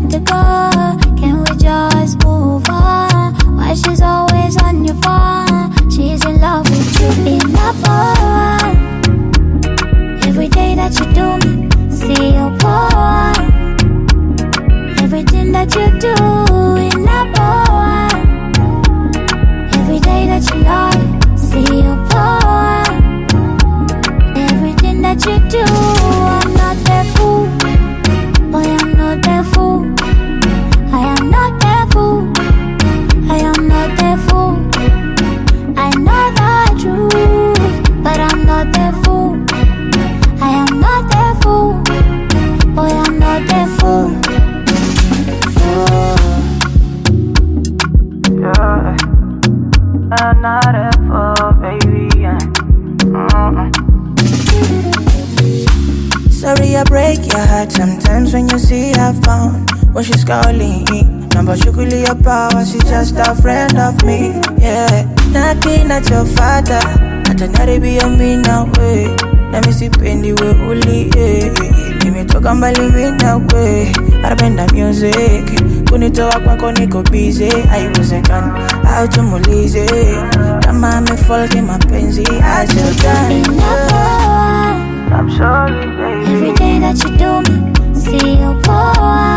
let it go? Can we just move on? Why she's always on your phone? She's in love with you. In love, every day that you do me, see your point. Everything that you do in love, every day that you lie, see your point. Everything that you do, I'm not that fool. Boy, I'm not that fool. I am not that fool. I am not that fool. I know the truth, but I'm not that fool. I am not that fool. Boy, I'm not that fool. Yeah, I'm not that fool, baby. Yeah. Sorry I break your heart sometimes when you see her phone. When she's calling, number shukuli your power, she's just a friend of me. Yeah, knocking at your father, I don't know to be a me now way. Let me see pendy way uli, yeah. Give me talk and believe in that way. I bend the music, kunitoa kwako niko busy. I wasn't gone out to mulize. Kama me fall in mapenzi, I just done. I'm sorry, baby. Every day that you do me, see your point.